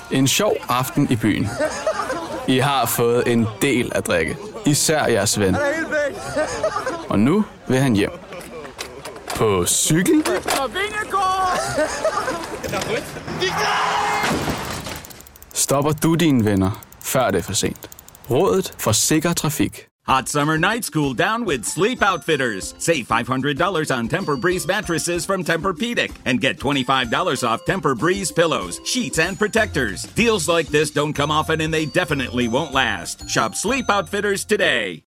En sjov aften i byen. I har fået en del at drikke. Især jeres ven. Og nu vil han hjem. På cykel? Stopper du dine venner, før det er for sent. Rådet for sikker trafik. Hot summer nights cool down with Sleep Outfitters. Save $500 on Tempur-Breeze mattresses from Tempur-Pedic and get $25 off Tempur-Breeze pillows, sheets, and protectors. Deals like this don't come often and they definitely won't last. Shop Sleep Outfitters today.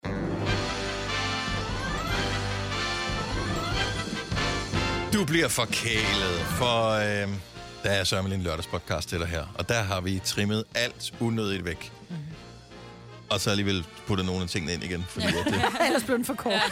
Du bliver forkælet, for der er Sørme en lørdagspodcast til dig her. Og der har vi trimmet alt unødigt væk. Mm-hmm. Og så alligevel puttet nogle af tingene ind igen. Fordi at det... Ellers blev den for kort.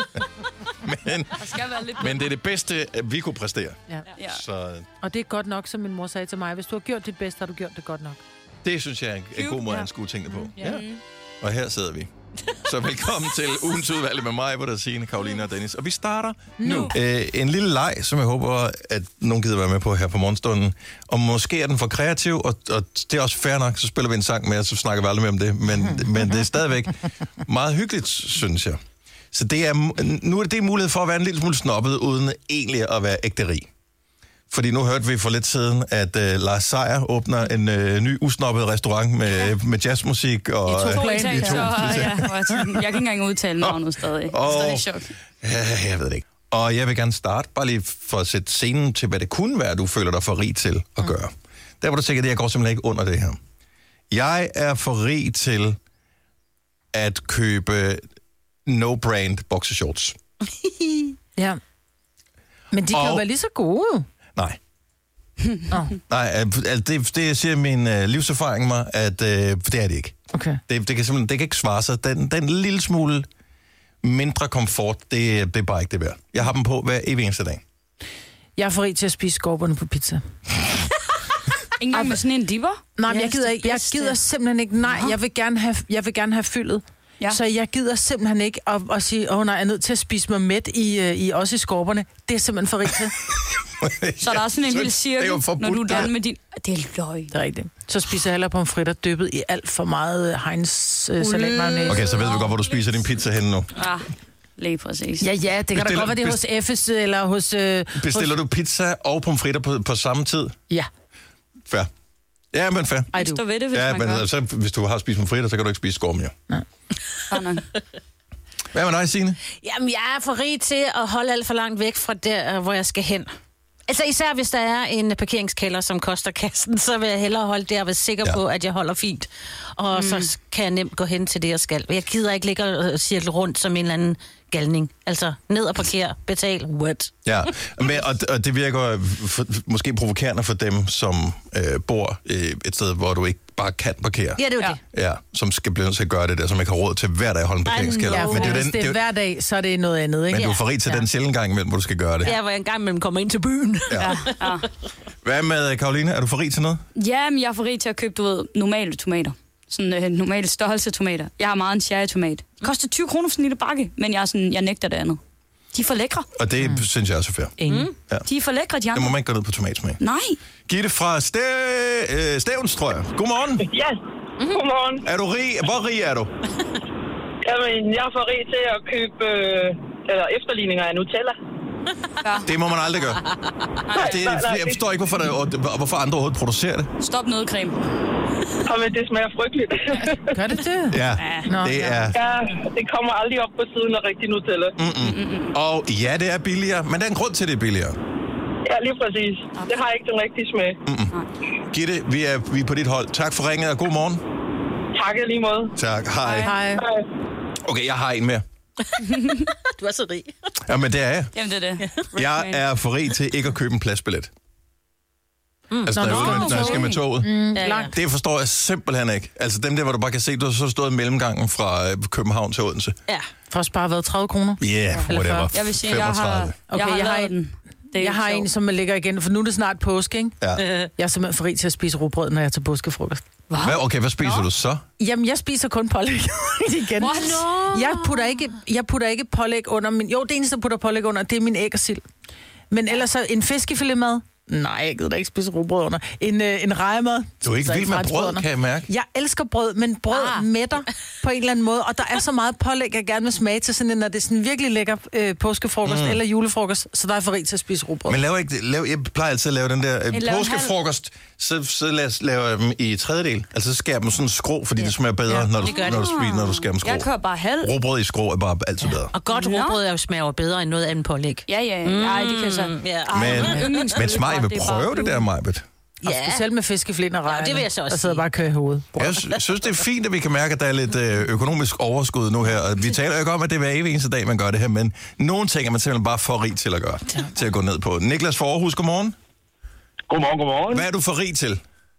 men det er det bedste, vi kunne præstere. Ja. Så... Og det er godt nok, som min mor sagde til mig. Hvis du har gjort dit bedste, har du gjort det godt nok. Det synes jeg er en god måde at anskue tingene på. Ja. Og her sidder vi. Så velkommen til ugens udvalg med mig, hvor der er Signe, Karoline og Dennis. Og vi starter nu. En lille leg, som jeg håber, at nogen gider være med på her på morgenstunden. Og måske er den for kreativ, og det er også fair nok. Så spiller vi en sang med, og så snakker vi aldrig mere om det. Men det er stadigvæk meget hyggeligt, synes jeg. Så det er, nu er det mulighed for at være en lille smule snobbet, uden egentlig at være ægte rig. Fordi nu hørte vi for lidt siden, at Lars Seier åbner en ny usnobbet restaurant med jazzmusik. Og, I to etager. Jeg kan ikke engang udtale navnet stadig. Stadig chok. Jeg ved det ikke. Og jeg vil gerne starte, bare lige for at sætte scenen til, hvad det kunne være, du føler dig for rig til at gøre. Der var du sikkert, at jeg går simpelthen ikke under det her. Jeg er for rig til at købe no-brand boxershorts. Ja. Men de kan jo være lige så gode. Nej. Nej, det siger min livserfaring mig, at det er det ikke. Okay. Det kan ikke svare sig. Den lille smule mindre komfort, det er bare ikke det værd. Jeg har dem på hver evig eneste dag. Jeg er for rig til at spise skorperne på pizza. Ingen gang med sådan en dipper? Nej, men jeg gider simpelthen ikke. Nej, jeg vil gerne have fyldet. Ja. Så jeg gider simpelthen ikke at sige, nej, jeg er nødt til at spise mig mæt også i skorperne. Det er simpelthen for rigtigt. Så der er sådan en lille cirkel, når du er done med din... Det er løg. Det er rigtigt. Så spiser jeg heller pomfritter dyppet i alt for meget Heinz salatmayonnaise. Okay, så ved vi godt, hvor du spiser din pizza henne nu. Ja, lige præcis. Ja, det kan da godt være, det er hos F's eller hos... Bestiller du pizza og pomfritter på samme tid? Ja. Fair. Ja, men fair. Ej, du ved det, hvis man gør. Så, hvis du har spist pomfritter, så kan du ikke spise skorm mere. Nej. Hvad med dig, Signe? Jamen, jeg er for rig til at holde alt for langt væk fra der, hvor jeg skal hen. Altså især hvis der er en parkeringskælder, som koster kassen, så vil jeg hellere holde der og være sikker på, at jeg holder fint. Og så kan jeg nemt gå hen til det, jeg skal. Jeg gider ikke ligge og cirkle rundt som en eller anden galning. Altså ned og parkere, betal, what? Ja, og det virker måske provokerende for dem, som bor et sted, hvor du ikke bare kan parkere. Ja, det er jo det. Ja, som skal blive nødt til at gøre det der, som ikke har råd til hver dag at holde en parkeringskælder. Ja, men hvis det er hver dag, så er det noget andet, ikke? Men du er for rig til den sjældent gang imellem, hvor du skal gøre det. Ja, hvor jeg en gang imellem kommer ind til byen. Ja. Hvad med, Karoline? Er du for rig til noget? Ja, men jeg er for rig til at købe, normale tomater. Sådan normale størrelse tomater. Jeg har meget en cherrytomat. Det koster 20 kroner for sådan en lille bakke, men jeg nægter det andet. De er for lækre. Og det synes jeg også er fair. Ja. De er for lækre, de andre. Det må man ikke gå ned på tomatsmag. Nej. Gitte fra Stævns, tror jeg. Godmorgen. Ja, godmorgen. Er du rig? Hvor rig er du? Jamen, jeg er for rig til at købe efterligninger af Nutella. Ja. Det må man aldrig gøre. Jeg forstår ikke, hvorfor andre overhovedet producerer det. Stop nødcreme. Men det smager frygteligt. Gør det det? Ja, det er... Ja, det kommer aldrig op på siden af rigtig Nutella. Og ja, det er billigere, men der er en grund til, det er billigere. Ja, lige præcis. Det har ikke den rigtige smag. Gitte, vi er på dit hold. Tak for ringet, og god morgen. Tak lige måde. Tak, hej. Okay, jeg har en mere. Du er så rig. Jamen, det er jeg. Jamen, det er det. Jeg er for rig til ikke at købe en pladsbillet. Altså, når jeg skal med toget. Det forstår jeg simpelthen ikke. Altså, dem der, hvor du bare kan se, du har så stået mellemgangen fra København til Odense. Ja. For at spare hvad, 30 kroner? Ja, whatever. Jeg vil sige, 35. Jeg har en, som ligger igen, for nu er det snart påske, ikke? Ja. Jeg er simpelthen for rig til at spise rugbrød, når jeg tager påskefrokost. Hvad spiser du så? Jamen, jeg spiser kun pålæg igen. Jeg putter ikke pålæg under min... Jo, det eneste, jeg putter pålæg under, det er min æg og sild. Men ellers så en fiskefiletmad, Nej, jeg gider da ikke spise rugbrød under. En rejemad. Du er ikke vild med brød, kan jeg mærke. Jeg elsker brød, men brød mætter på en eller anden måde. Og der er så meget pålæg, jeg gerne vil smage til sådan en, når det er sådan virkelig lækker påskefrokost eller julefrokost, så der er for rig til at spise rugbrød. Men jeg plejer altid at lave den der påskefrokost, så laver jeg dem i tredjedel. Altså så skærer jeg dem sådan skrå, fordi det smager bedre, når du skærer dem skrå. Jeg kører bare halv. Rugbrød i skrå er bare altid bedre. Og godt rugbrød smager bedre end noget andet pålæg. Ja. Nej, det kan så. Men smag, vil prøve det der, Majbet. Og specielt med fiskeflind og rejer. Det vil jeg så også og sidder bare og kører i hovedet. Jeg synes, det er fint, at vi kan mærke, at der er lidt økonomisk overskud nu her. Og vi taler jo ikke om, at det er hver evig eneste dag, man gør det her, men nogle ting er man simpelthen bare for rig til at gøre, til at gå ned på. Niklas fra Aarhus, godmorgen. Godmorgen. Hvad er du for rig til?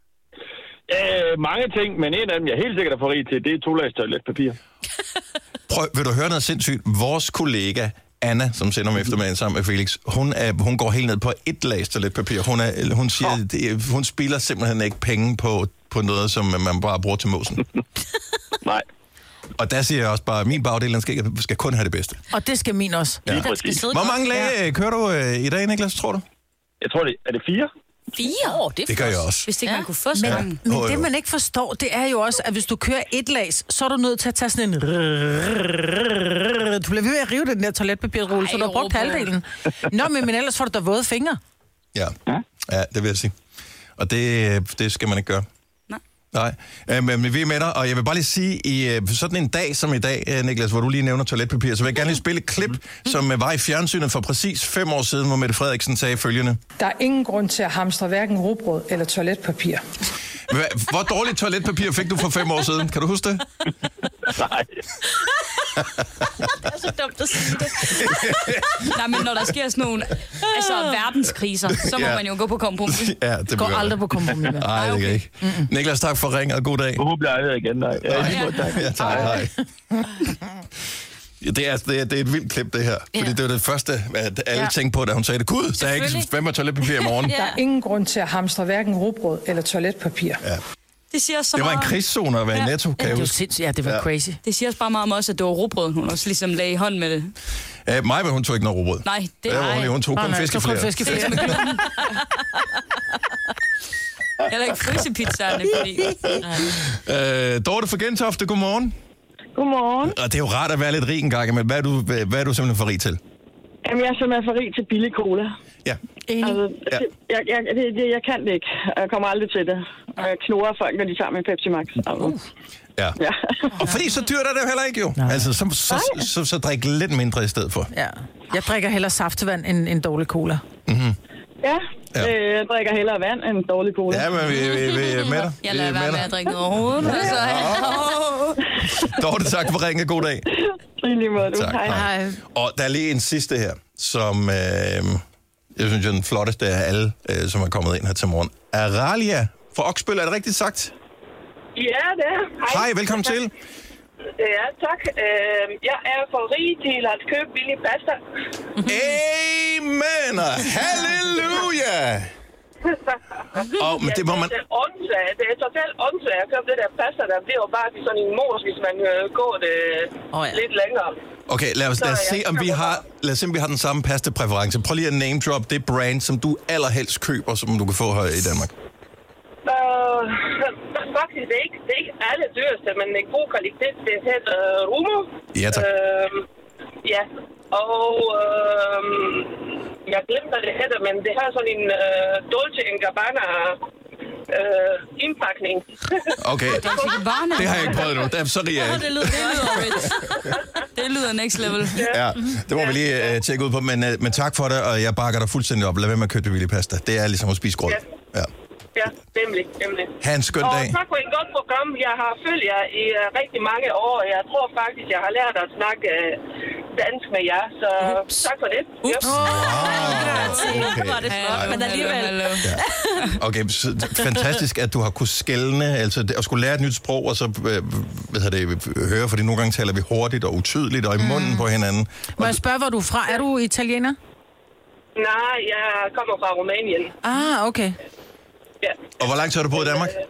Mange ting, men en af dem, jeg helt sikkert er for rig til, det er 2-lags toiletpapir. Prøv, vil du høre noget sindssygt? Vores kollega Anna, som sender om eftermiddagen sammen med Felix, hun går helt ned på 1 lags toiletpapir. Hun siger, hun spilder simpelthen ikke penge på noget, som man bare bruger til måsen. Nej. Og der siger jeg også bare, at min bagdel skal kun have det bedste. Og det skal min også. Ja. Hvor mange lag kører du i dag, Niklas, tror du? Jeg tror, er det 4? 4? Det gør jeg også. Hvis det ikke man kunne få men det, man ikke forstår, det er jo også, at hvis du kører 1 lags, så er du nødt til at tage sådan en... Du bliver ved med at rive den der toiletpapirrulle, så du har brugt halvdelen. Nå, men ellers får du da våde fingre. Ja, det vil jeg sige. Og det skal man ikke gøre. Nej, men vi er med dig, og jeg vil bare lige sige, i sådan en dag som i dag, Niklas, hvor du lige nævner toiletpapir, så vil jeg gerne lige spille et klip, som var i fjernsynet for præcis 5 år siden, hvor Mette Frederiksen sagde følgende. Der er ingen grund til at hamstre hverken rugbrød eller toiletpapir. Hvor dårligt toiletpapir fik du for 5 år siden? Kan du huske det? Nej. Det er så dumt at sige det. Nej, men når der sker sådan nogle verdenskriser, så må man jo gå på kompromis. Ja, det går aldrig på kompromis. Nej, det kan ikke. Niklas, tak for ringet, og god dag. Nu bliver jeg igen, nej. Ja, tak. Hej. Det er et vildt klip, det her. Fordi det var det første, at alle tænkte på, da hun sagde det. Gud, der er ikke 5 toiletpapir i morgen. Der er ingen grund til at hamstre hverken rugbrød eller toiletpapir. Ja. Det siger så det var en meget... krigszone at være i Netto, kan jeg huske. Det var crazy. Det siger også bare meget om også, at det var rugbrød, hun også ligesom lagde i hånd med det. Maja, hun tog ikke noget rugbrød. Nej, det er hun tog kun fiskefler. Heller ikke frysepizzaerne, fordi... Dorte fra Gentofte, godmorgen. Godmorgen. Og det er jo rart at være lidt rig en gang, men hvad er du simpelthen for rig til? Jamen, jeg er simpelthen for rig til billig cola. Ja. Altså, jeg kan det ikke. Jeg kommer aldrig til det. Og jeg knurrer folk, når de tager min Pepsi Max. Ja. Og fordi så dyrt er det jo heller ikke jo. Nej. Altså, så drik lidt mindre i stedet for. Ja. Jeg drikker hellere saftevand end dårlig cola. Mm-hmm. Ja. Jeg drikker hellere vand end dårlig cola. Ja, men vi er med dig. Jeg lader være med at drikke noget overhovedet. Dorte, tak for ringe. God dag. I lige måde, du. Tak. Hej. Og der er lige en sidste her, som jeg synes er den flotteste af alle, som er kommet ind her til morgen. Aralia fra Oksbøl, er det rigtigt sagt? Ja, det er. Hej, velkommen til. Ja, tak. Jeg er for rig til at købe billig pasta. Amen og halleluja! Men det må man... Det er totalt åndssvagt at købe det der pasta, der bliver jo bare sådan en mos, hvis man går det lidt længere. Okay, lad os se, om vi har den samme pasta-præference. Prøv lige at name drop det brand, som du allerhelst køber, som du kan få her i Danmark. Faktisk, det er ikke alle dyreste, men en god kvalitet. Det hedder Rumo. Ja, tak. Ja, og jeg glemte, hvad det hedder, men det har sådan en Dolce & Gabbana indpakning. Okay, det har jeg ikke prøvet nu. Det er så rig jeg ikke. Det lyder next level. Ja, det må vi lige tjekke ud på, men tak for det, og jeg bakker dig fuldstændig op. Lad være med at købe billig pasta. Det er ligesom at spise grød. Ja. Ja, nemlig. Ha' en skøn dag. Og tak for et godt program. Jeg har følt jer i rigtig mange år. Jeg tror faktisk, jeg har lært at snakke dansk med jer. Så tak for det. Ups. Men alligevel. Okay, fantastisk, at du har kunnet skelne, altså at skulle lære et nyt sprog, og så høre, fordi nogle gange taler vi hurtigt og utydeligt og i munden på hinanden. Må jeg spørge, hvor du er fra? Er du italiener? Nej, jeg kommer fra Rumænien. Okay. Ja. Og hvor lang tid har du boet i Danmark? 12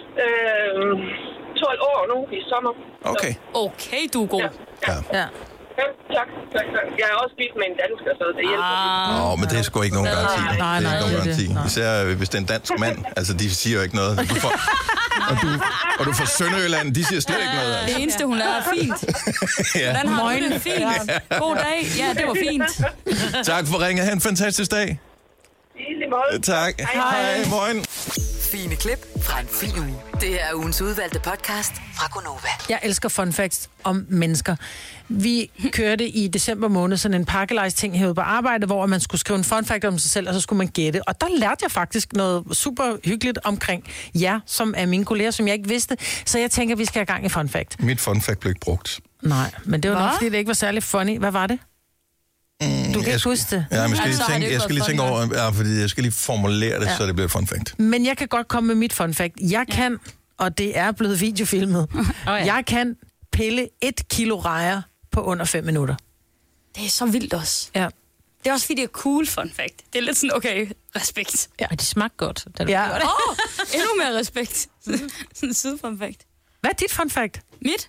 år nu i sommer. Okay. Okay, du er god. Ja. Ja, tak. Jeg har også spist med en dansker, så det hjælper. Men det er sgu ikke nogen garanti. Nej, det er ikke nogen garanti. det. Især hvis det er en dansk mand. Altså, de siger jo ikke noget. Og du fra Sønderjylland, de siger slet ikke noget. Altså. Det eneste, hun lader er fint. Hvordan har du det? Fint. God dag. Ja, det var fint. Tak for ringet. Ha' en fantastisk dag. I lige måde. Tak. Hej. Morgen. Fine klip fra en fin uge. Det her er ugens udvalgte podcast fra Gonova. Jeg elsker fun facts om mennesker. Vi kørte i december måned sådan en pakkelejsting herude på arbejde, hvor man skulle skrive en fun fact om sig selv, og så skulle man gætte. Og der lærte jeg faktisk noget super hyggeligt omkring jer, som er mine kolleger, som jeg ikke vidste. Så jeg tænker, vi skal have gang i fun fact. Mit fun fact blev ikke brugt. Nej, men det var nok, fordi det ikke var særlig funny. Hvad var det? Du kan ikke huske det. Ja, men jeg skal lige tænke over, fordi jeg skal lige formulere det, så det bliver et fun fact. Men jeg kan godt komme med mit fun fact. Jeg kan, og det er blevet videofilmet, jeg kan pille 1 kilo rejer på under 5 minutter. Det er så vildt også. Ja. Det er også fordi, det er cool fun fact. Det er lidt sådan, okay, respekt. Ja, og de smagte godt. Ja. Endnu mere respekt. Sådan en syd fun fact. Hvad er dit fun fact? Mit?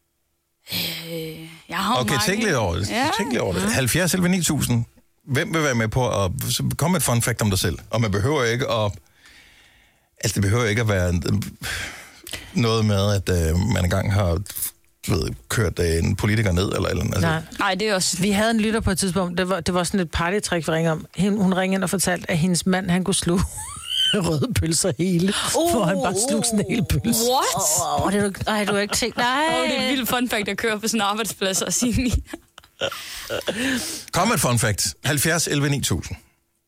Jeg har Okay, tænk lidt over det. Ja. Tænk lidt over det. 70 eller 9000. Hvem vil være med på at komme med et fun fact om dig selv? Og man behøver ikke at... Altså, det behøver ikke at være noget med, at man engang har kørt en politiker ned, eller andet. Altså. Nej, det er også... Vi havde en lytter på et tidspunkt, det var sådan et partytrick, vi ringede om. Hun ringede ind og fortalte, at hendes mand, han kunne slå røde pølser hele, for han bare slog sådan en hel pølse. What? Du har ikke tænkt, nej. Det er et vildt fun fact at køre på sådan en arbejdsplads og sige Kom med et fun fact. 70 11 9000.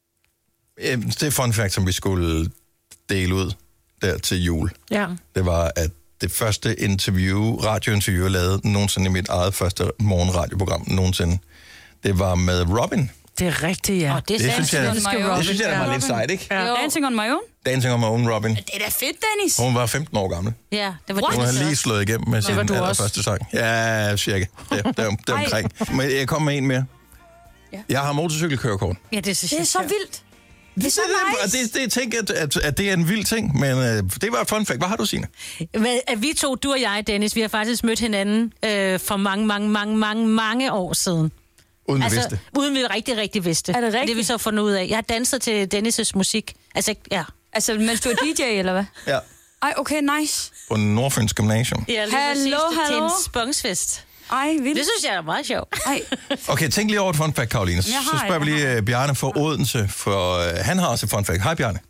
Det er fun fact, som vi skulle dele ud der til jul. Ja. Det var, at det første radiointerview, jeg lavede nogensinde i mit eget første morgenradioprogram nogensinde, det var med Robin. Det er rigtigt, ja. Det synes jeg, der var lidt sejt, ikke? Ja. Dancing on my own? Dancing on my own, Robin. Det er da fedt, Dennis. Hun var 15 år gammel. Ja, det var Hun havde lige slået igennem med sin allerførste sang. Ja, cirka. Det omkring. Men jeg kom med en mere. Ja. Jeg har motorcykelkørekort. Ja, det er så vildt. Det er så nice. Det tænker at det er en vild ting, men det var et fun fact. Hvad har du, Signe? Vi to, du og jeg, Dennis, vi har faktisk mødt hinanden for mange år siden. Uden vi vidste. Uden vi rigtig vidste. Er det rigtigt? Det vi så fundet ud af. Jeg har danset til Dennis' musik. Altså, mens du er DJ, eller hvad? Ja. Ej, okay, nice. På Nordfyns Gymnasium. Ja, hallo. Til en spungsfest. Ej, vildt. Det synes jeg er meget sjovt. Okay, tænk lige over et fun fact, Karoline. Så spørger vi lige Bjarne fra Odense, for han har også et fun fact. Hej, Bjarne.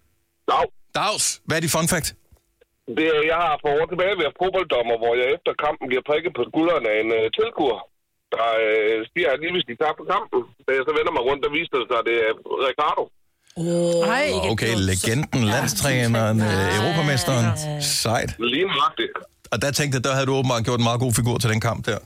Dags. Hvad er dit fun fact? Jeg har for år tilbage været fodbolddommer, hvor jeg efter kampen bliver prikket på skulderen af en tilskuer, der siger, at lige hvis de tager på kampen, da jeg så vender mig rundt, der viste det sig, at det er Ricardo. Okay, legenden, landstræneren, europamesteren. Sejt. Lige nøjagtigt. Og der tænkte jeg, der havde du åbenbart gjort en meget god figur til den kamp der.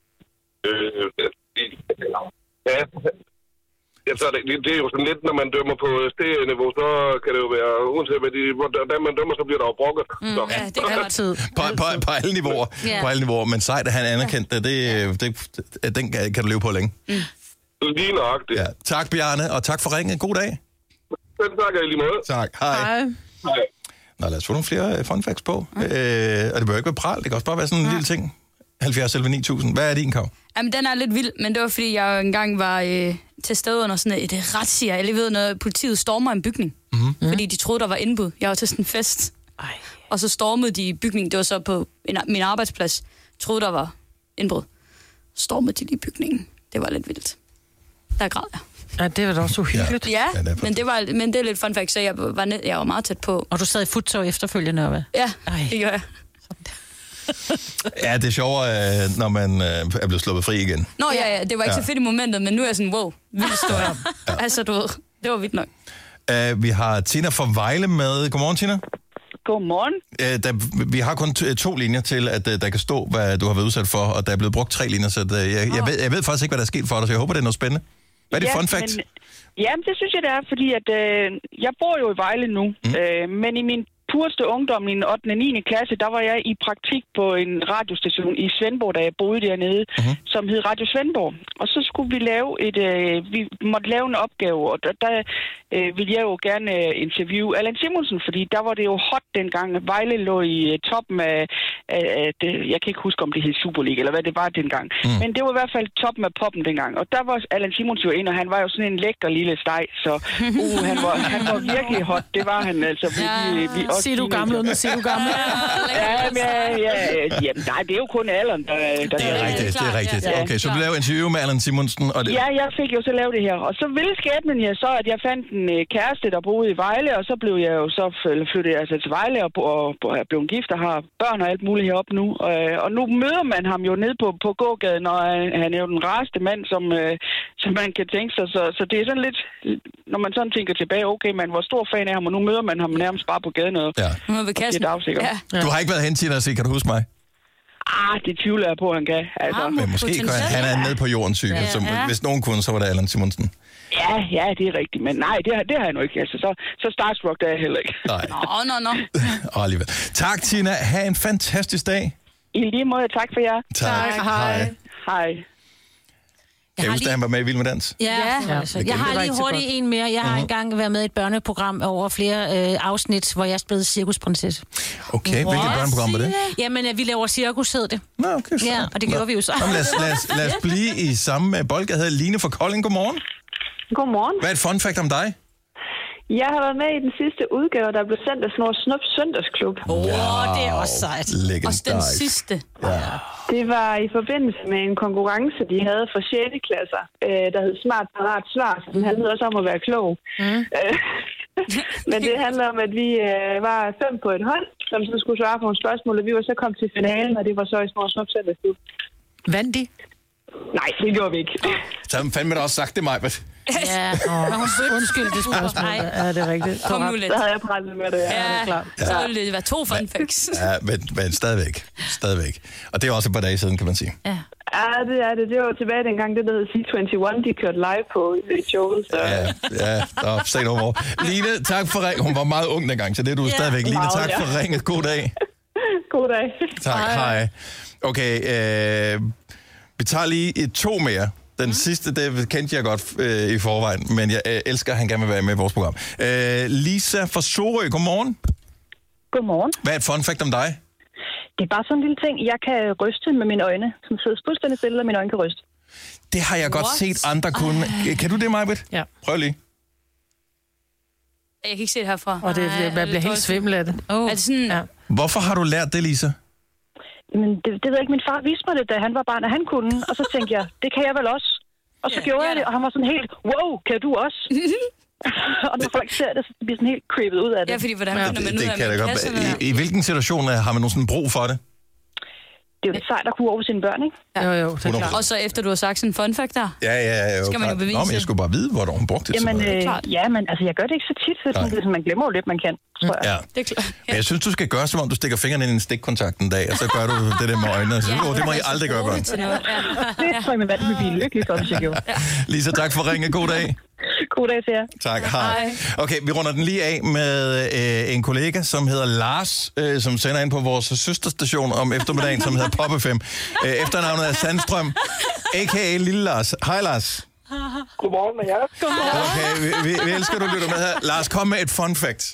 Ja. Så det er jo sådan lidt, når man dømmer på stedniveau, så kan det jo være, uanset hvordan man dømmer, så bliver der jo brokket. Ja, det er altid. På alle niveauer. Yeah. På alle niveauer. Men sejt, at han anerkendte det, den kan du leve på længe. Lige nøjagtigt. Ja. Tak, Bjarne, og tak for ringen. God dag. Selv tak, i lige måde. Tak. Hej. Nå, lad os få nogle flere fun facts på. Og det bør ikke være pral, det kan også bare være sådan en lille ting. 70 11 9000. Hvad er din, Kav? Jamen, den er lidt vild, men det var, fordi jeg engang var til stede under sådan et razzia. Jeg lige ved, når politiet stormer en bygning. Fordi de troede, der var indbrud. Jeg var til sådan en fest. Og så stormede de bygningen. Det var så på min arbejdsplads. Jeg troede, der var indbrud. Stormede de lige bygningen. Det var lidt vildt. Der græd jeg. Ja, det var da også uhyggeligt. Ja, men det er lidt fun fact, så jeg var meget tæt på. Og du sad i futtøj efterfølgende, eller hvad? Ja, det gør jeg. Ja, det er sjovere, når man er blevet sluppet fri igen. Nå ja, det var ikke så fedt i momentet, men nu er jeg sådan, wow, vild historie. Altså, du ved, det var vildt nok. Vi har Tina fra Vejle med. Godmorgen, Tina. Godmorgen. Vi har kun 2 linjer til, at der kan stå, hvad du har været udsat for, og der er blevet brugt 3 linjer, så jeg ved faktisk ikke, hvad der er sket for dig, så jeg håber, det er noget spændende. Hvad er det fun fact? Jamen, det synes jeg, det er, fordi at, jeg bor jo i Vejle nu, men i min pureste ungdom, i 8. og 9. klasse, der var jeg i praktik på en radiostation i Svendborg, da jeg boede dernede, som hed Radio Svendborg. Og så skulle vi lave vi måtte lave en opgave, og der ville jeg jo gerne interviewe Allan Simonsen, fordi der var det jo hot dengang. Vejle lå i toppen jeg kan ikke huske, om det hed Superliga, eller hvad det var dengang. Men det var i hvert fald toppen af poppen dengang. Og der var Allan Simonsen jo ind, og han var jo sådan en lækker lille steg, så han var virkelig hot. Det var han altså. Vi også siger du gammel, uden at sige du gammel? Nej, det er jo kun alderen, der det er rigtigt. Okay, så du lavede interview med Allan Simonsen? Og det... Ja, jeg fik jo så lavet det her. Og så ville skæbnen så, at jeg fandt en kæreste, der boede i Vejle, og så blev jeg jo så flyttet til Vejle og blev gift og har børn og alt muligt heroppe nu. Og nu møder man ham jo nede på gågaden, og han er jo den rareste mand, som man kan tænke sig. Så det er sådan lidt, når man sådan tænker tilbage, okay, man var stor fan af ham, og nu møder man ham nærmest bare på gaden. Og det er afsikker. Du har ikke været hen til at sige, kan du huske mig? Det tvivler jeg på, han kan. Altså. Men måske han er nede på jordens syge, så hvis nogen kunne, så var det Allan Simonsen. Ja, det er rigtigt, men nej, det har jeg nu ikke. Altså, så starstruck der er jeg heller ikke. Nej. Nå. Alligevel. Tak, Tina. Ha' en fantastisk dag. I lige måde, tak for jer. Tak. Hej. Kan jeg huske, at han var med i Vild med Dans? Ja. Jeg har lige hurtigt en mere. Jeg har engang været med i et børneprogram over flere afsnit, hvor jeg spillede cirkusprinsesse. Okay, hvilket børneprogram var det? Jamen, vi laver cirkus, hed det. Nå, okay. Ja, og det gjorde vi jo så. Lad os blive i samme boldgade. Line fra Kolding, godmorgen. Godmorgen. Hvad er et fun fact om dig? Jeg har været med i den sidste udgave, der blev sendt af Snor Snup Søndagsklub. Det er også sejt. Også den sidste. Ja. Det var i forbindelse med en konkurrence, de havde for 6. klasser, der hed Smart Parat Svar, så den handlede også om at være klog. Men det handler om, at vi var 5 på et hold, som så skulle svare på nogle spørgsmål, og vi var så kommet til finalen, og det var så i Snor Snup Søndagsklub. Vandt de? Nej, det gjorde vi ikke. Så har man fandme da også sagt det, Majbert. Ja, undskyld det spørgsmål. Ja, det er rigtigt. Kom nu lidt. Så havde jeg prallet med det. Ja, det er klart. Så ville det være 2 fun facts. Ja, men stadigvæk. Og det er også et par dage siden, kan man sige. Ja, det er det. Det var tilbage dengang, det der hed C21, de kørte live på showet. Så. Ja, se noget over. Line, tak for ring. Hun var meget ung dengang, så det er du stadigvæk. Line, tak for ringet. God dag. God dag. Tak, hej. Okay, vi tager lige 2 mere. Den sidste, det kendte jeg godt i forvejen, men jeg elsker, at han gerne vil være med i vores program. Lisa fra Sorø, godmorgen. Godmorgen. Hvad er et fun fact om dig? Det er bare sådan en lille ting, jeg kan ryste med mine øjne, som sidder fuldstændig stille, og mine øjne kan ryste. Det har jeg godt set andre kunne. Kan du det, Majbet? Ja. Prøv lige. Jeg kan ikke se det herfra. Og man bliver helt svimmel af det. Er det sådan... Ja. Hvorfor har du lært det, Lisa? Men det ved jeg ikke. Min far viste mig det, da han var barn, at han kunne. Og så tænkte jeg, det kan jeg vel også. Og så gjorde jeg det, og han var sådan helt, wow, kan du også? Og når folk ser det, så bliver sådan helt creepet ud af det. Ja, fordi hvordan finder man ud af, kan det godt. I hvilken situation har man nogen sådan brug for det? Det er jo lidt sejt at kunne over sine børn, ikke? Ja. Jo, det er klart. Og så efter du har sagt sådan en fun fact der? Ja. Skal man jo bevise. Nå, men jeg skulle bare vide, hvor hun brugte det. Men altså, jeg gør det ikke så tit, så man glemmer jo lidt, man kan, tror jeg. Ja. Det er klart. Men jeg synes, du skal gøre, som om du stikker fingrene ind i en stikkontakt en dag, og så gør du det der med øjnene. Og så, det må I aldrig gøre, børn. Det tror jeg, min mand vil blive lykkelig for, hvis jeg gjorde. Lisa, tak for ringe. God dag. God dag til jer. Tak, hej. Okay, vi runder den lige af med en kollega, som hedder Lars, som sender ind på vores søsterstation om eftermiddagen, som hedder Pop FM. Efternavnet er Sandstrøm, a.k.a. Lille Lars. Hej, Lars. Godmorgen med jer. Okay, vi elsker, du lytter med her. Lars, kom med et fun fact.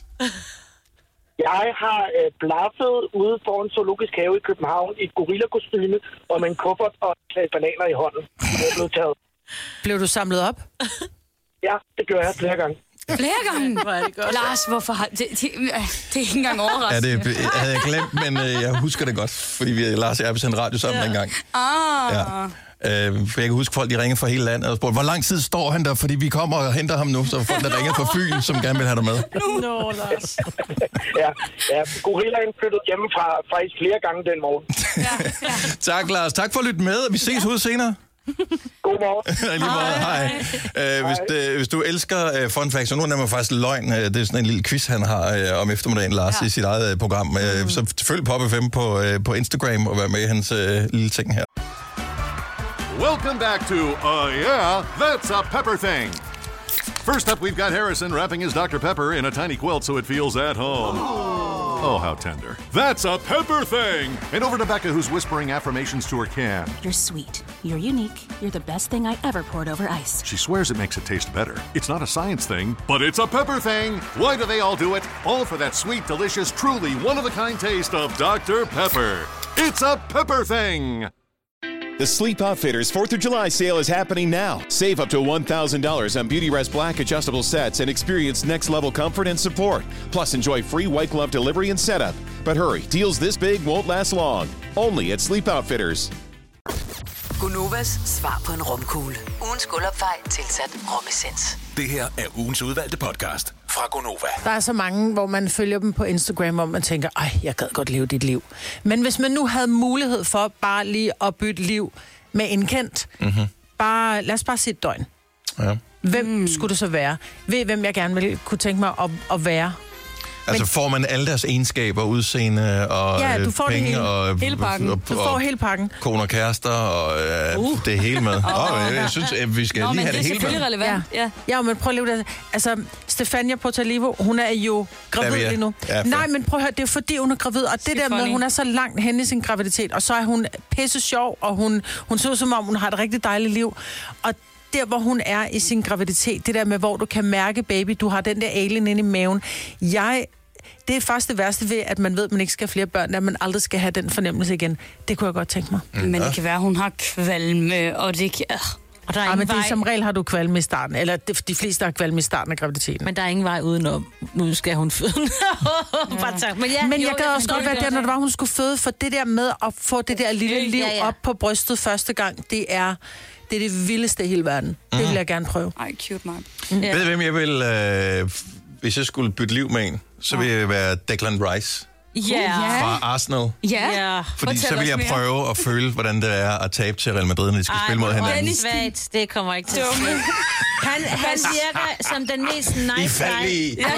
Jeg har blaffet ude foran Zoologisk Have i København i et gorillakostyme og med en kuffert og bananer i hånden. Det er blevet taget. Blev du samlet op? Ja, det gør jeg flere gange. Flere gange? Lars, hvorfor har... Det er ikke engang overraskende. Ja, det havde jeg glemt, men jeg husker det godt, fordi Lars og jeg sendte radio sammen dengang. Ja. For jeg kan huske, folk de ringede fra hele landet og spurgte, hvor lang tid står han der, fordi vi kommer og henter ham nu, så folk der ringer fra Fyn, som gerne vil have dig med. Nå, Lars. ja, gorillaen flyttede hjemmefra faktisk flere gange den morgen. Tak, Lars. Tak for at lytte med. Vi ses ude senere. Godmorgen. Lige måde. Hej. Hvis du elsker fun facts, og nu er man faktisk løgn, det er sådan en lille quiz, han har om eftermiddagen, Lars, i sit eget program. Så følg Pop FM på Instagram og vær med i hans lille ting her. Welcome back to Yeah, That's a Pepper Thing. First up, we've got Harrison wrapping his Dr. Pepper in a tiny quilt so it feels at home. Oh, how tender. That's a Pepper Thing! And over to Becca, who's whispering affirmations to her can. You're sweet. You're unique. You're the best thing I ever poured over ice. She swears it makes it taste better. It's not a science thing, but it's a Pepper Thing! Why do they all do it? All for that sweet, delicious, truly one-of-a-kind taste of Dr. Pepper. It's a Pepper thing. The Sleep Outfitters 4th of July sale is happening now. Save up to $1,000 on Beautyrest Black adjustable sets and experience next-level comfort and support. Plus, enjoy free white glove delivery and setup. But hurry, deals this big won't last long. Only at Sleep Outfitters. Gonovas svar på en romkugle. Ugens guldopfej tilsat romessens. Det her er ugens udvalgte podcast fra Gonova. Der er så mange, hvor man følger dem på Instagram, hvor man tænker, ej, jeg gad godt leve dit liv. Men hvis man nu havde mulighed for bare lige at bytte liv med en kendt, lad os bare sige et døgn. Ja. Hvem skulle det så være? Ved hvem jeg gerne ville kunne tænke mig at være? Altså får man alle deres egenskaber, udseende og du får penge det og hele pakken. Du får hele pakken. Koner og kærester og det hele med. Jeg synes, at vi skal lige have det hele med. det er selvfølgelig relevant. Ja, men prøv at leve det. Altså, Stefania Potalivo, hun er jo gravid lige nu. Ja, nej, men prøv at høre, det er fordi, hun er gravid, og det der med, at hun er så langt hen i sin graviditet, og så er hun pisse sjov, og hun ser ud som om, hun har et rigtig dejligt liv. Og der, hvor hun er i sin graviditet, det der med, hvor du kan mærke, baby, du har den der alien inde i maven. Det er faktisk det værste ved, at man ved, at man ikke skal have flere børn, at man aldrig skal have den fornemmelse igen. Det kunne jeg godt tænke mig. Men det kan være, at hun har kvalme, og det kan... Og der er men det er som regel har du kvalme i starten, eller de fleste har kvalme i starten af graviditeten. Men der er ingen vej udenom. Nu skal hun føde. Men jeg gad også godt være der, når det var, hun skulle føde, for det der med at få det der lille liv op på brystet første gang, det er det vildeste i hele verden. Det vil jeg gerne prøve. Ej, cute, Mark. Ved du, hvem jeg vil, hvis jeg skulle bytte liv med en, så vil jeg være Declan Rice. Fra Arsenal. Fordi så vil jeg prøve at føle, hvordan det er at tabe til Real Madrid, når de skal spille mod hinanden. Det kommer ikke til at ske. Han virker som den mest nice guy. I faldt i. Det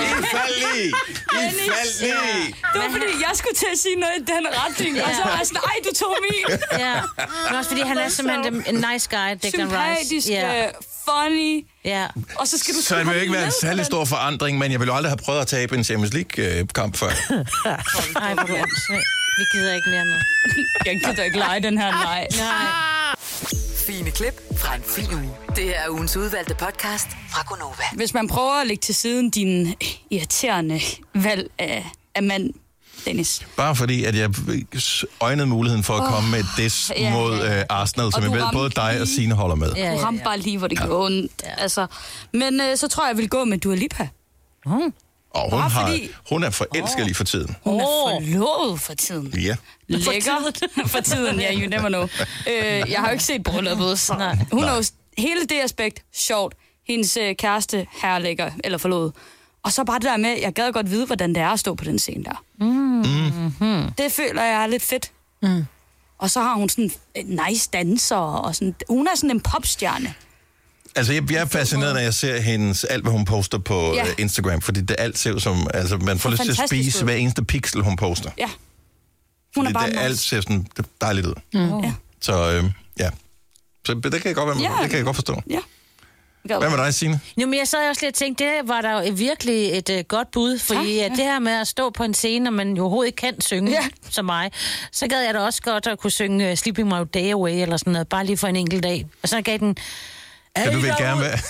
var fordi, jeg skulle til at sige noget i den retning, og så var jeg sådan, ej, du tog min. Men også fordi han er simpelthen en nice guy, Declan Rice. Sympatisk, funny. Og så skal du... Så det vil jo ikke være en særlig stor forandring, men jeg ville jo aldrig have prøvet at tabe en Champions League-kamp før. Ej, hvor du vi gider ikke mere noget. Jeg gider ikke lege den her leg. Fine klip fra en fin uge. Det her er ugens udvalgte podcast fra Gonova. Hvis man prøver at lægge til siden din irriterende valg af mand, Dennis. Bare fordi, at jeg øjnede muligheden for at komme med et diss mod Arsenal, som jeg ved, både dig og Signe holder med. Du ramte bare lige, hvor det gjorde ondt. Altså. Men så tror jeg vil gå med Dua Lipa. Og hun er forelsket lige for tiden. Hun er forlovet for tiden. Ja. Lækker for tiden, ja, you never know. Jeg har jo ikke set brylluppet, så hun er jo hele det aspekt sjovt. Hendes kæreste herlækker eller forlovet. Og så bare det der med, jeg gad godt vide, hvordan det er at stå på den scene der. Det føler jeg er lidt fedt. Og så har hun sådan en nice danser, og sådan, hun er sådan en popstjerne. Altså, jeg er fascineret, når jeg ser hendes, alt, hvad hun poster på Instagram, fordi det alt ser ud som, altså, man får lyst til at spise hver eneste pixel, hun poster. Ja. Hun er bare det nice. Alt ser sådan dejligt ud. Så, Så det kan jeg godt være med. Det kan jeg godt forstå. Ja. Hvad med dig, Signe? Jo, men jeg sad også lidt og tænkte, det var der jo virkelig et godt bud, fordi det her med at stå på en scene, når man jo overhovedet ikke kan synge som mig, så gad jeg da også godt at kunne synge Sleeping My Day Away, eller sådan noget, bare lige for en enkelt dag. Og så gav den... Så du vil gerne være...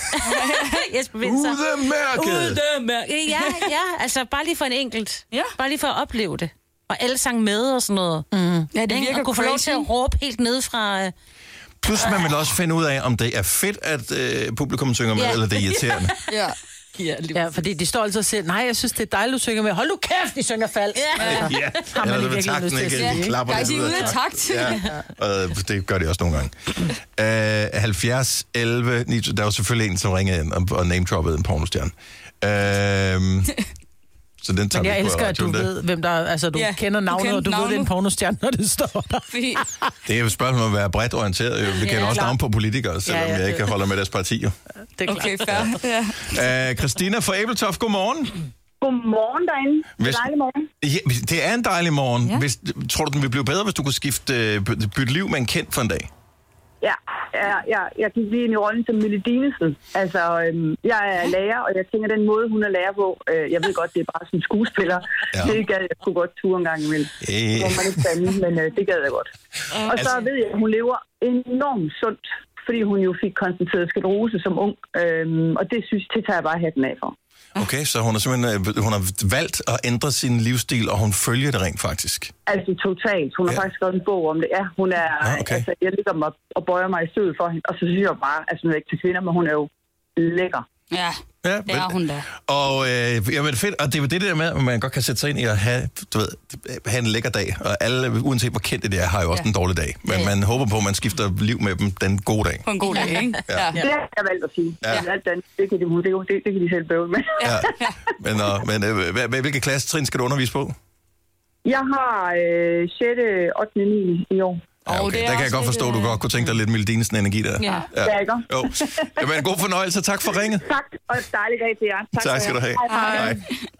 Udemærket! Ja, altså bare lige for en enkelt. Bare lige for at opleve det. Og alle sang med og sådan noget. Ja, det virker og kunne få lov til at råbe helt ned fra... Plus man vil også finde ud af, om det er fedt, at publikum synger med, eller det er irriterende. Ja, fordi de står altid og siger, nej, jeg synes, det er dejligt, du synger med. Hold nu kæft, de synger falsk. Har man ikke virkelig lyst til at sige. Klapper lidt ud af takt. Og det gør de også nogle gange. 70, 11, 9, der var selvfølgelig en, som ringede ind og name-droppede en pornostjerne. Så den tager men jeg vi elsker, at du ved, hvem der... Altså, du kender navnet, og du ved, det er en pornostjerne, når det står der. Det er jo et spørgsmål om at være bredt orienteret. Vi kender også navn på politikere, selvom jeg ikke holder med deres partier. Det er okay, fair. Christina fra Æbeltoft, godmorgen. Godmorgen derinde. Det er en dejlig morgen. Ja, det er en dejlig morgen. Ja. Tror du, den ville blive bedre, hvis du kunne bytte liv med en kendt for en dag? Ja, jeg gik lige ind i rollen som Mille Dinesen. Altså, jeg er lærer, og jeg tænker, den måde, hun er lærer på, jeg ved godt, det er bare som skuespiller. Ja. Det gad jeg kunne godt ture en gang imellem. Det må man ikke stande, men det gad jeg godt. Og så ved jeg, at hun lever enormt sundt, fordi hun jo fik konstateret sklerose som ung. Og det tager jeg bare hatten af for. Okay, så hun har simpelthen hun har valgt at ændre sin livsstil, og hun følger det rent faktisk. Altså totalt. Hun har faktisk skrevet en bog om det. Ja, hun er... okay. Altså, jeg ligger mig og bøjer mig i stødet for hende, og så synes jeg bare, altså hun er ikke til kvinder, men hun er jo lækker. Ja, ja det er hun da. Og jamen, fedt, og det er jo det der med, at man godt kan sætte sig ind i at have, have en lækker dag. Og alle, uanset hvor kendte det er, har jo også en dårlig dag. Men man håber på, at man skifter liv med dem den gode dag. På en god dag, ikke? Ja. Det har jeg valgt at sige. Ja. Det kan de selv bøve med. Ja. Men hvilke klassetrin skal du undervise på? Jeg har 6., 8., 9. i år. Ja, okay. Der kan jeg godt forstå, at du godt kunne tænke dig lidt Mille Dinesen energi der. Ja, det er ikke. Jo. Jamen, god fornøjelse. Tak for ringet. Tak, og et dejligt dag til jer. Tak skal du have. Hej.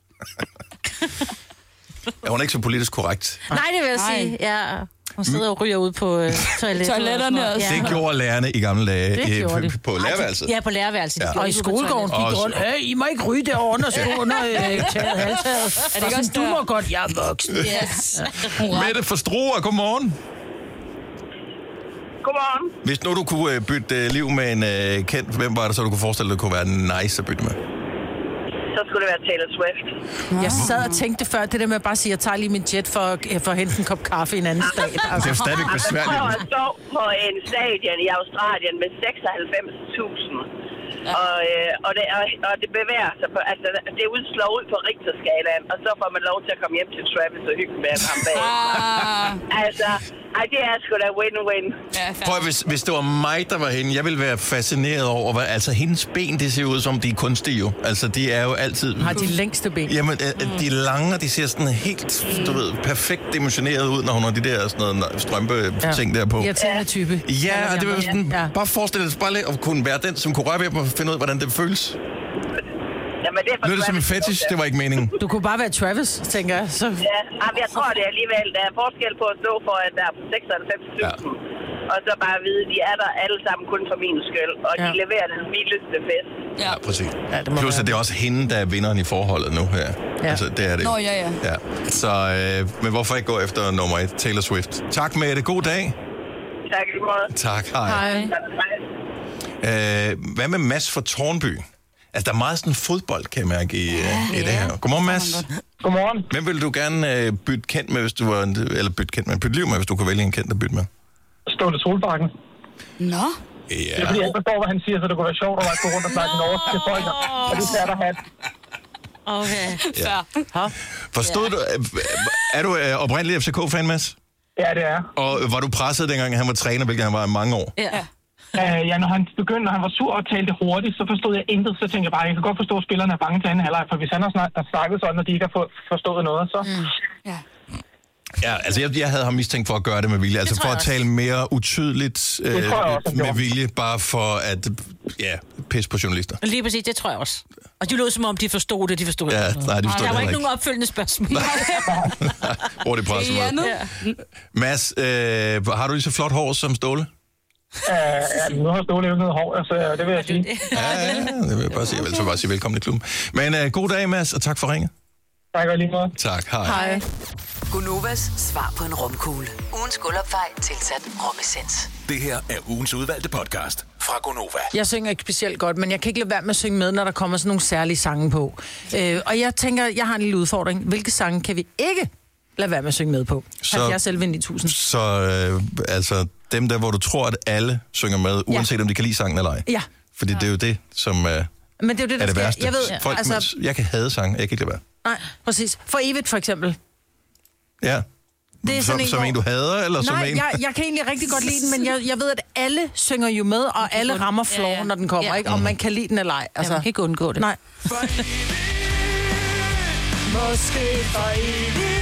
Er hun ikke så politisk korrekt? Nej, det vil jeg sige. Ja. Hun sidder og ryger ud på toiletterne også. Det gjorde lærerne i gamle dage på lærerværelset. Ja, på lærerværelset. Ja. Og i skolegården gik rundt. I må ikke ryge derovre under halvtaget. Er det ikke også du må godt, jeg er voksen. Yes. Mette fra Struer, godmorgen. Godmorgen. Hvis nu du kunne bytte liv med en kendt, hvem var det så, du kunne forestille dig, det kunne være nice at bytte med? Så skulle det være Taylor Swift. Jeg sad og tænkte før, det der med at bare sige, at jeg tager lige min jet for at hente en kop kaffe i en anden stat. Altså. Det er jo stadigvæk besværligt. Jeg prøver at stå på en stadion i Australien med 96.000. Ja. Og det bevæger sig på, altså det udslår ud på Richterskalaen, og så får man lov til at komme hjem til Travis og hygge med ham bag. Altså, det er sgu da win-win. Ja, prøv, hvis det var mig, der var hende, jeg ville være fascineret over, hvad, altså hendes ben, det ser ud som, de er kunstige jo. Altså, de er jo altid... Har de længste ben? Jamen, de er lange, og de ser sådan helt, du ved, perfekt dimensioneret ud, når hun har de der sådan noget strømpe-ting der på. Irriterende type. Ja, og det var sådan, bare forestil dig bare lidt at kunne være den, som kunne røre ved dem og finde ud af, hvordan det føles. Jamen, det nu er det som en fetish, det var ikke meningen. Du kunne bare være Travis, tænker jeg. Så... Ja, jeg tror det alligevel. Der er forskel på at stå for, at der er på 96.000. Ja. Og så bare at vide, de er der alle sammen kun for min skyld. Og de leverer den vildeste fest. Ja, præcis. Ja, plus, at det er også hende, der er vinderen i forholdet nu her. Ja. Altså, det er det. Nå, ja. Så, men hvorfor ikke gå efter nummer 1, Taylor Swift? Tak med det. God dag. Tak i måde. Tak, hej. Hvad med Mads fra Tårnby? Altså, der er meget sådan fodbold, kan jeg mærke, i det her. Godmorgen, Mads. Godmorgen. Hvem ville du gerne bytte kendt med, hvis du var... Eller bytte liv med, hvis du kunne vælge en kendt at bytte med? Ståle Solbakken. Nå? Ja. Det er fordi, jeg ikke forstår, hvad han siger, så det kunne være sjovt at gå rundt og snakke norsk til folk. Og det er der hat. Okay. Ja. Forstod du... Er du oprindelig FCK-fan, Mads? Ja, det er. Og var du presset, dengang han var træner, hvilket han var i mange år? Ja. Ja, når han begyndte, når han var sur og talte hurtigt, så forstod jeg intet. Så tænkte jeg bare, jeg kan godt forstå, at spillerne er bange til anden halvleg, for hvis han har snakket sådan, og de ikke har forstået noget, så... Ja, altså jeg havde ham mistænkt for at gøre det med vilje, altså for at tale mere utydeligt med vilje, bare for at pisse på journalister. Lige præcis, det tror jeg også. Og de lød som om, de forstod det, Nej, de forstod der var ikke nogen opfølgende spørgsmål. Hvor det pressemøde. Mads, har du lige så flot hår som Ståle? Nu har Ståle jo noget hår, altså det vil jeg sige. Ja, det vil jeg bare sige. Jeg vil så bare sige velkommen i klubben. Men god dag, Mads, og tak for ringet. Tak og lige måde. Tak, hej. Gunovas svar på en romkugle. Ugens guldopfej tilsat romessens. Det her er ugens udvalgte podcast fra Gunova. Jeg synger ikke specielt godt, men jeg kan ikke lade være med at synge med, når der kommer sådan nogle særlige sange på. Og jeg tænker, jeg har en lille udfordring. Hvilke sange kan vi ikke lade være med at synge med på? 70 11 9000. Så altså dem der, hvor du tror, at alle synger med, uanset om de kan lide sangen eller ej. Ja. Fordi det er jo det, som men det er jo det, der det sker. værste. Jeg ved, folk, altså... Jeg kan hade sange, jeg kan ikke lade være. Nej, præcis. For evigt, for eksempel. Ja. Det er som en, du hader, eller som en? Nej, jeg kan egentlig rigtig godt lide den, men jeg ved, at alle synger jo med, og alle rammer floor, når den kommer, ikke? Om man kan lide den eller ej. Altså, man kan ikke undgå det. Nej. Måske for evigt.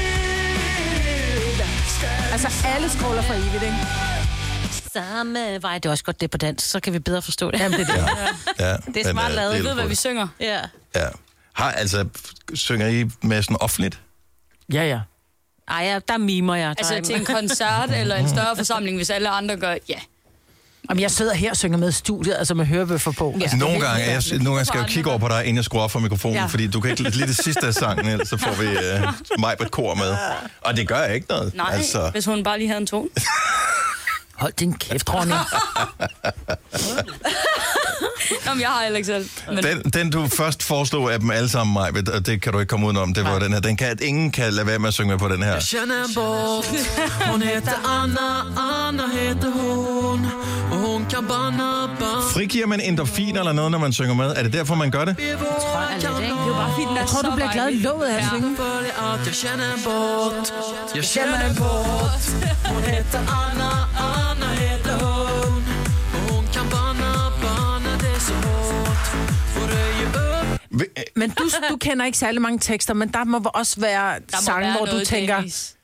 Altså, alle skråler for evigt, ikke? Samme vej. Det er også godt det på dansk, så kan vi bedre forstå det. Jamen, det er det. Ja. Det er smart lavet. Vi ved, hvad vi synger. Ja. Synger I med sådan offentligt? Ja. Ej, der mimer jeg. Altså til en koncert eller en større forsamling, hvis alle andre gør, ja. Jamen, jeg sidder her og synger med i studiet, altså med hørebøffer på. Ja. Altså, nogle gange skal jeg kigge over på dig, inden jeg skruer op for mikrofonen, fordi du kan ikke lige det sidste af sangen, ellers så får vi Majbert Kor med. Og det gør ikke noget. Nej, altså... hvis hun bare lige havde en tone. Hold din kæft, Ronny. Nå, men jeg har heller ikke selv. Men... Den, du først foreslog af dem alle sammen, Maj, og det kan du ikke komme udenom, det var den her. Ingen kan lade være med at synge med på den her. Jeg känner bort, hon heter Anna heter hun, og hun kan banna. Frigiver man endorfin eller noget, når man synger med? Er det derfor, man gør det? Jeg tror jeg lidt, ikke? Det er jo bare fint, jeg tror, du bliver glad i låget af at synge. Jeg känner bort, jeg känner bort, hon heter Anna heter hun, og hun kan banna, det er så hårdt, for røje upp. Men du kender ikke særlig mange tekster, men der må også være sange, hvor du tænker...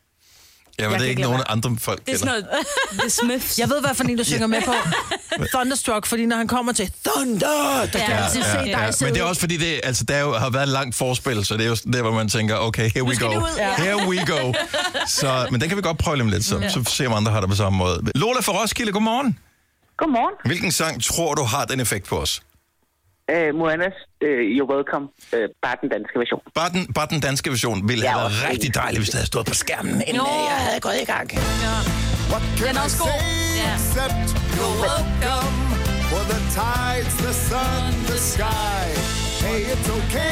Ja, men det er ikke nogen andre folk. Det er sådan noget, The Smiths. Jeg ved, hvad for en du synger med på. Thunderstruck, fordi når han kommer til Thunder, der kan jeg altid se dig sidde. Men det er også fordi, der har været et langt forspil, så det er jo der, hvor man tænker, okay, here we go. Here we go. Så, men den kan vi godt prøve lidt, så ser man andre har det på samme måde. Lola fra Roskilde, godmorgen. Godmorgen. Hvilken sang tror du har den effekt på os? Moanas, You're Welcome, bare den danske version. Bare den danske version ville have været rigtig dejligt, hvis det havde stået på skærmen, inden jeg havde gået i gang. Den er også god. Except you're welcome for the tides, the sun, the sky. Hey, it's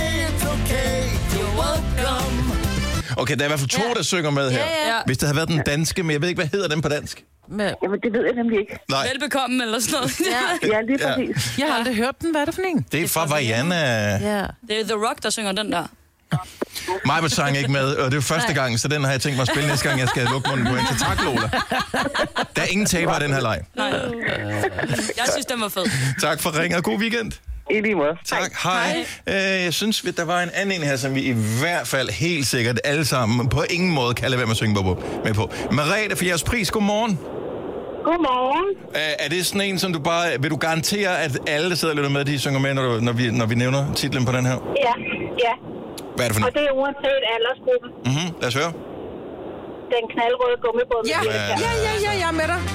okay, you're welcome. Okay, der er i hvert fald to, der synger med her. Ja. Hvis det havde været den danske, men jeg ved ikke, hvad hedder den på dansk? Jamen, det ved jeg nemlig ikke. Nej. Velbekomme eller sådan noget. Ja, lige præcis. Jeg har aldrig hørt den. Hvad er det for en? Det er fra Vajana. Ja. Det er The Rock, der synger den der. Majbert sang ikke med, og det er første gang, så den har jeg tænkt mig at spille næste gang, jeg skal lukke munden på en. Så tak, Lola. Der er ingen taber af den her leg. Nej. Jeg synes, den var fed. Tak for ringen, og god weekend. I lige måde. Tak, hej. Jeg synes, der var en anden en her, som vi i hvert fald helt sikkert alle sammen på ingen måde kan lade være med at synge med på. Merete for jeres pris, godmorgen. Godmorgen. Er det sådan en, som du bare... Vil du garantere, at alle, der sidder og lytter med, de synger med, når vi nævner titlen på den her? Ja. Hvad er det for en? Og det er uanset aldersgruppen. Lad os høre. Den knaldrøde gummibåd. Ja, jeg er med dig.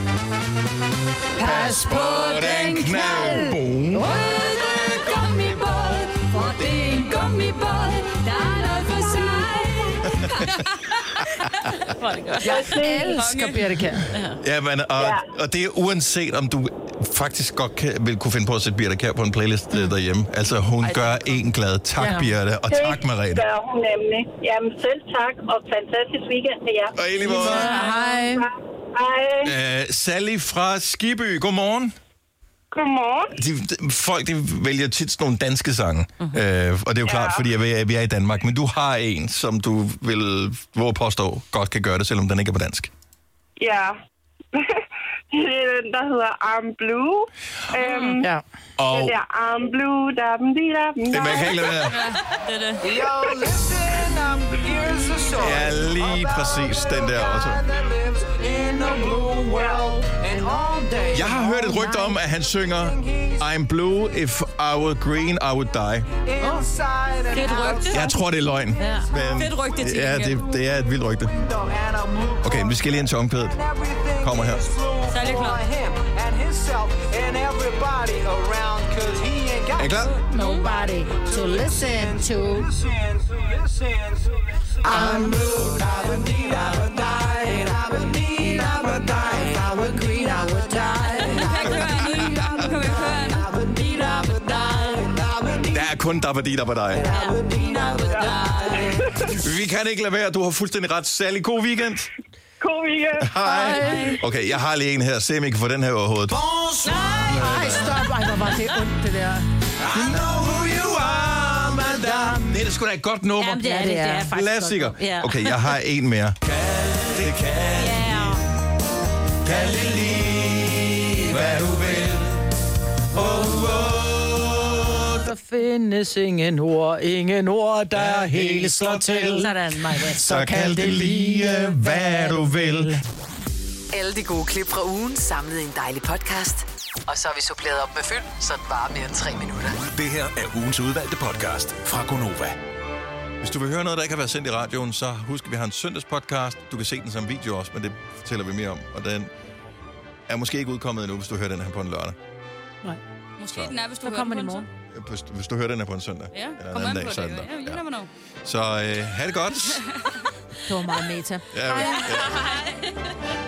Pas på den knaldrøde gummibåd, for det er en gummibåd, der er noget for sig. Jeg elsker Birte Kjær. Ja, men, og det er uanset, om du faktisk godt vil kunne finde på at sætte Birte Kjær på en playlist derhjemme. Altså, hun gør en glad. Tak, Birte, og tak, Merete. Det gør hun nemlig. Jamen, selv tak, og fantastisk weekend med jer. Og i lige måde. Hej. Hej. Sally fra Skibby, godmorgen. Godmorgen. Folk vælger tit sådan nogle danske sange, og det er jo klart, fordi vi er i Danmark, men du har en, som du vil påstå godt kan gøre det, selvom den ikke er på dansk. Ja. Det er den, der hedder I'm Blue. Ja. Og den der I'm Blue, det man kan ikke lade være. Ja, lige præcis den der også. Jeg har hørt et rygte om, at han synger I'm blue, if I were green, I would die. Det er et rygte. Jeg tror, det er løgn. Ja. Men, fedt rygte til det er et vildt rygte. Okay, vi skal lige en tongpædet. Kommer her. Så er det klar. Er I klar? Nobody to listen to. I'm blue, I would die, I would die, I would die, I would die. If I were green, I would die. Der er kun dabadi på dig. Vi kan ikke lade være. Du har fuldstændig ret. Sally, god weekend. God weekend. Hej. Okay, jeg har lige en her. Se om I kan få den her over hovedet. Nej, stop. Ej, hvor var det ondt, det der. I know who you are, madame. Det er sgu da et godt nummer. Jamen, det er faktisk klassiker. godt. Ja. Okay, jeg har en mere. Kald det lige, hvad du vil. Der findes ingen ord, der helt slår til. Sådan, Maja. Så kald det lige, hvad du vil. Alle de gode klip fra ugen samlet i en dejlig podcast. Og så har vi suppleret op med fyld, så det varer mere end 3 minutter. Det her er ugens udvalgte podcast fra Gonova. Hvis du vil høre noget, der ikke har været sendt i radioen, så husk, at vi har en søndagspodcast. Du kan se den som video også, men det fortæller vi mere om. Og den er måske ikke udkommet endnu, hvis du hører den her på en lørdag. Nej. Måske den er, hvis du hører den på en morgen. Hvis du hører den her på en søndag. Ja, eller en anden dag, så er den der. Ja. Så ha' det godt. Det var meget meta. Ja.